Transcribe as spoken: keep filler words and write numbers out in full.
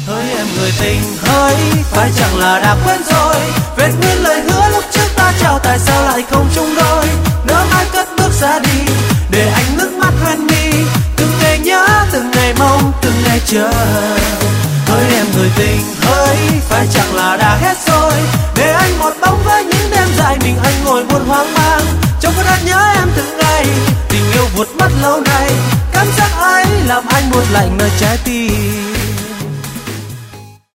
Hỡi em người tình hỡi, phải chẳng là đã quên rồi vết nguyên lời hứa lúc trước ta trao, tại sao lại không chung đôi. Nỡ mai cất bước ra đi để anh nước mắt hoen mi, từng ngày nhớ từng ngày mong từng ngày chờ. Hỡi em người tình hỡi, phải chẳng là đã hết rồi để anh một bóng với những đêm dài mình anh ngồi buồn hoang mang trong cơn đau nhớ em từng ngày. Tình yêu vụt mất lâu nay, cảm giác ấy làm anh buốt lạnh nơi trái tim.